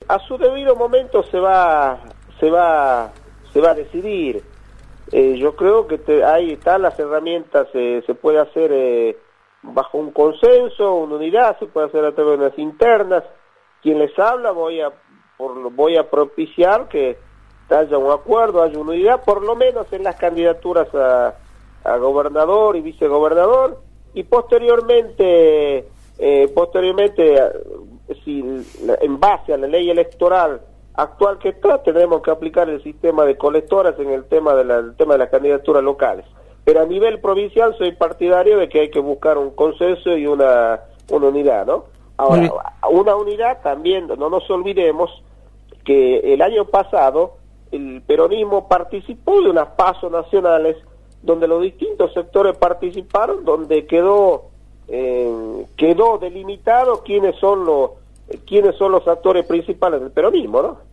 a su debido momento se va a decidir. Yo creo que ahí están las herramientas, se puede hacer bajo un consenso, una unidad, se puede hacer a través de unas internas. Quien les habla voy a propiciar que haya un acuerdo, haya una unidad, por lo menos en las candidaturas a gobernador y vicegobernador, y posteriormente si en base a la ley electoral actual que está, tenemos que aplicar el sistema de colectoras en el tema de las candidaturas locales. Pero a nivel provincial soy partidario de que hay que buscar un consenso y una unidad, ¿no? Ahora, una unidad también, no nos olvidemos que el año pasado el peronismo participó de unas pasos nacionales donde los distintos sectores participaron, donde quedó delimitado quiénes son los actores principales del peronismo, ¿no?